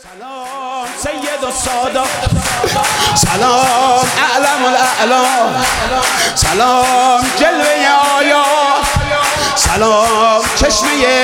سلام سید السادات، سلام اعلم الاعلام، سلام جلوه آیات، سلام چشمه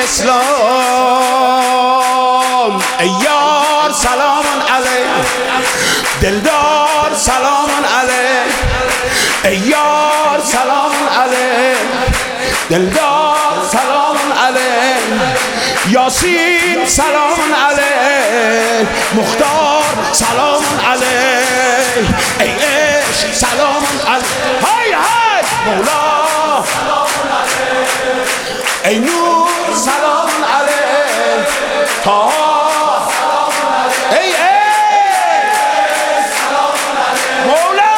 اسلام. ای یار سلام علیک، دلدار سلام علیک. ای یار سلام علیک، دلدار سلام علیک. یاسین سلام علیک، مختار سلام علیک. ای عشق سلام علیک، های های مولا سلام علیک. ای نور سلام علیک، تا سلام علیک. ای عشق سلام علیک، مولا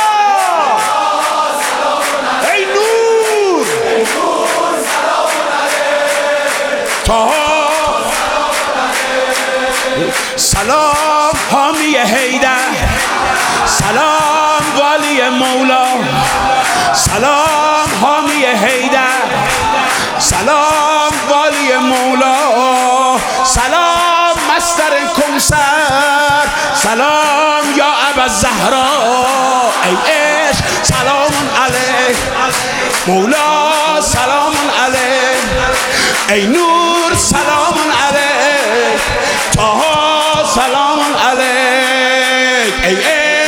سلام علیک. ای نور سلام علیک، تا سلام حامی حیدر، سلام والی مولا، سلام حامی حیدر، سلام والی مولا، سلام مستر کمسر، سلام یا ابوالزهرا. ای عشق سلام علیک، مولا سلام علیک. ای نور سلام علیک، طه سلام علیک. ای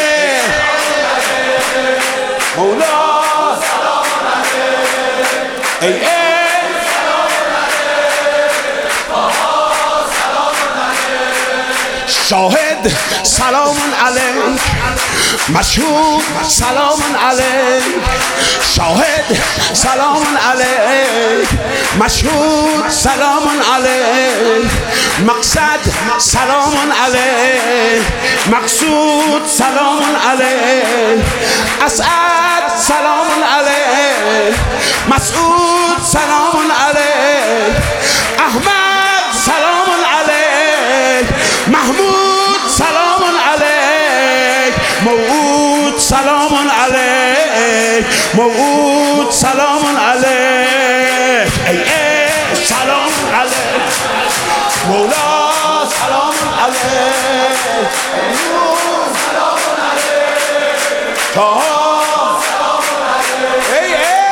مولا سلام علیک. ای سلام علیک، طه سلام علیک. شاهد سلام علیک، مشهود سلام علیک. شاهد سلام علیک، مشهود سلام علیک. مقصد سلام علیک، مقصود سلام علیک. اسعد سلام علیک، مسعود سلام علیک. احمد سلام علیک، محمود سلام علیک. موعود سلام علیک، موعود سلام علیک. ای سلام علیک، مولا سلام علیک. سلام علیک، تا سلام علیک. ای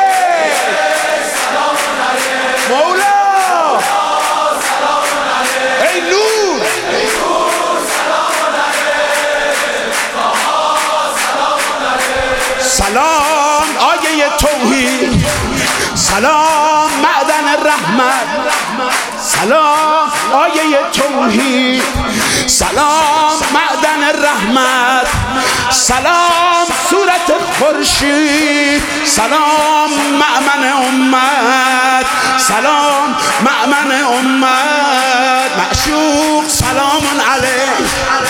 سلام علیک، مولا سلام علیک. ای نور سلام علیک، تا سلام علیک. سلام آیه توحید، سلام معدن رحمت، سلام آیه توحید، سلام معدن رحمت، سلام صورت خورشید، سلام مأمن امت، سلام مأمن امت. معشوق سلام علیک،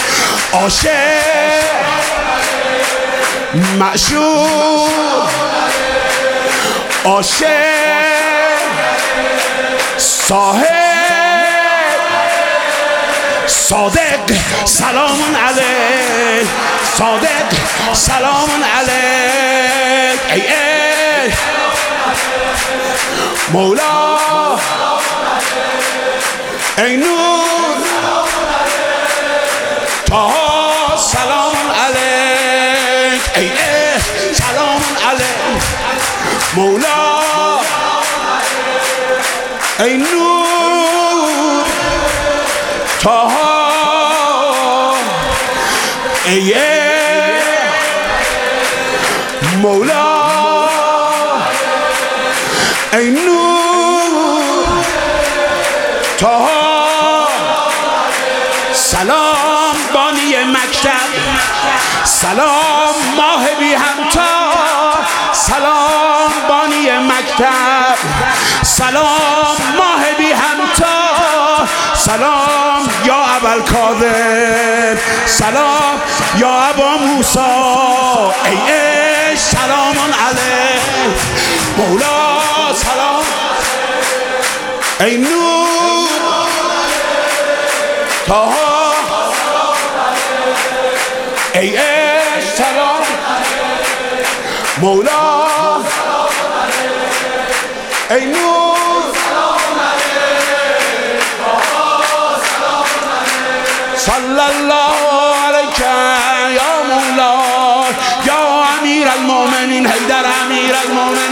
عاشق معشوق عاشق صاحب صادق سلام علیک، صادق سلام علیک. ای مولا ای نور طه سلام علیک. ای سلام علیک، مولا ای نور طه. ای مولا ای نور طه. سلام بانی مکتب، سلام ماه بی همتا، سلام بانی مکتب، سلام ماه بی همتا، سلام یا ابوالکاظم، سلام یا ابا موسی. ای عشق سلام علیک، مولا سلام. ای نور طه، ای عشق سلام، مولا ای نور صلی الله علیک یا مولا یا امیر المؤمنین حیدر امیر المؤمنین